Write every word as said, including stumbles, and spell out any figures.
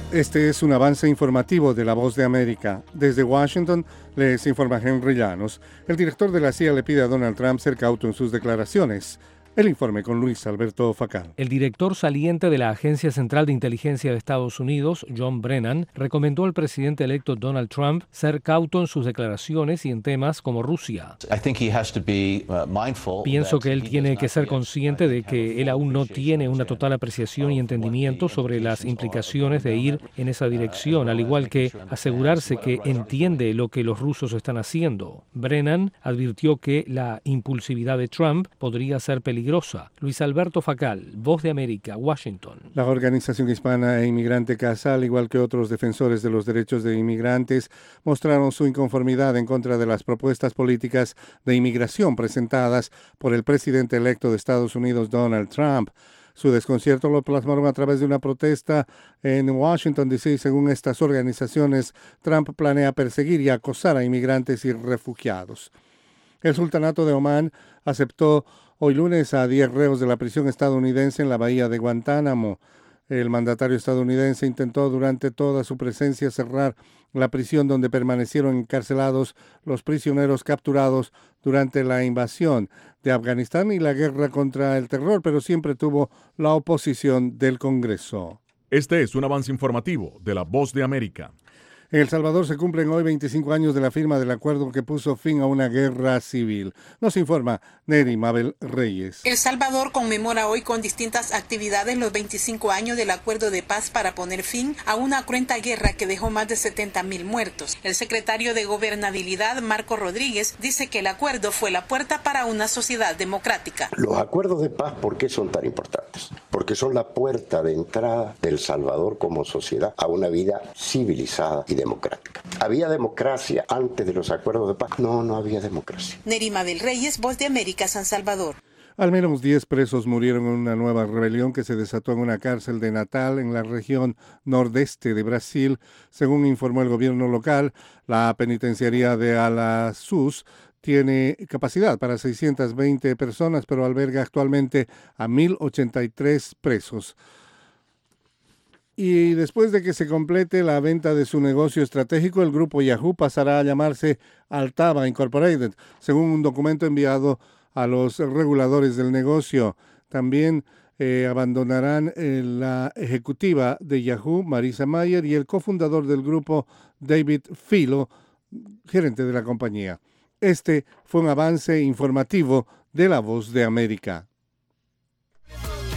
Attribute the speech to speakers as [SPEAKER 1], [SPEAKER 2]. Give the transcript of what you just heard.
[SPEAKER 1] Este es un avance informativo de La Voz de América. Desde Washington les informa Henry Llanos. El director de la C I A le pide a Donald Trump ser cauto en sus declaraciones. El informe con Luis Alberto Facal.
[SPEAKER 2] El director saliente de la Agencia Central de Inteligencia de Estados Unidos, John Brennan, recomendó al presidente electo Donald Trump ser cauto en sus declaraciones y en temas como Rusia. Pienso que él tiene que ser consciente de que él aún no tiene una total apreciación y entendimiento sobre las implicaciones de ir en esa dirección, al igual que asegurarse que entiende lo que los rusos están haciendo. Brennan advirtió que la impulsividad de Trump podría ser peligrosa. Luis Alberto Facal, Voz de América, Washington.
[SPEAKER 1] La Organización Hispana e Inmigrante CASA, al igual que otros defensores de los derechos de inmigrantes, mostraron su inconformidad en contra de las propuestas políticas de inmigración presentadas por el presidente electo de Estados Unidos, Donald Trump. Su desconcierto lo plasmaron a través de una protesta en Washington, D C Según estas organizaciones, Trump planea perseguir y acosar a inmigrantes y refugiados. El Sultanato de Omán aceptó hoy lunes a diez reos de la prisión estadounidense en la bahía de Guantánamo. El mandatario estadounidense intentó durante toda su presencia cerrar la prisión donde permanecieron encarcelados los prisioneros capturados durante la invasión de Afganistán y la guerra contra el terror, pero siempre tuvo la oposición del Congreso.
[SPEAKER 3] Este es un avance informativo de La Voz de América.
[SPEAKER 1] En El Salvador se cumplen hoy veinticinco años de la firma del acuerdo que puso fin a una guerra civil. Nos informa Neri Mabel Reyes.
[SPEAKER 4] El Salvador conmemora hoy con distintas actividades los veinticinco años del acuerdo de paz para poner fin a una cruenta guerra que dejó más de setenta mil muertos. El secretario de Gobernabilidad, Marco Rodríguez, dice que el acuerdo fue la puerta para una sociedad democrática.
[SPEAKER 5] Los acuerdos de paz, ¿por qué son tan importantes? Porque son la puerta de entrada del Salvador como sociedad a una vida civilizada y democrática. ¿Había democracia antes de los acuerdos de paz? No, no había democracia.
[SPEAKER 4] Neri Mabel Reyes, Voz de América, San Salvador.
[SPEAKER 1] Al menos diez presos murieron en una nueva rebelión que se desató en una cárcel de Natal, en la región nordeste de Brasil. Según informó el gobierno local, la penitenciaría de Alasus tiene capacidad para seiscientas veinte personas, pero alberga actualmente a mil ochenta y tres presos. Y después de que se complete la venta de su negocio estratégico, el grupo Yahoo pasará a llamarse Altava Incorporated, según un documento enviado a los reguladores del negocio. También eh, abandonarán eh, la ejecutiva de Yahoo, Marisa Mayer, y el cofundador del grupo, David Filo, gerente de la compañía. Este fue un avance informativo de La Voz de América.